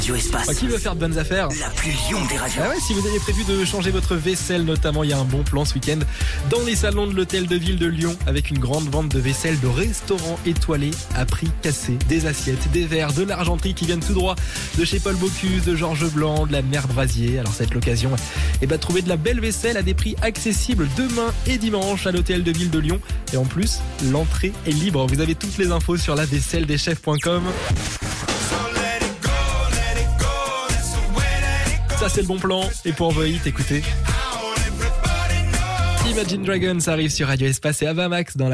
Radio Espace. Qui veut faire de bonnes affaires? La plus Lyon des radios. Ah ouais, si vous avez prévu de changer votre vaisselle notamment, il y a un bon plan ce week-end dans les salons de l'hôtel de ville de Lyon avec une grande vente de vaisselle de restaurants étoilés à prix cassé. Des assiettes, des verres, de l'argenterie qui viennent tout droit de chez Paul Bocuse, de Georges Blanc, de la Mère Brasier. Alors c'est l'occasion de trouver de la belle vaisselle à des prix accessibles demain et dimanche à l'hôtel de ville de Lyon. Et en plus, l'entrée est libre. Vous avez toutes les infos sur lavaisselledeschefs.com. Ça c'est le bon plan. Et pour vos hits, écoutez Imagine Dragons arrive sur Radio Espace et Avamax dans la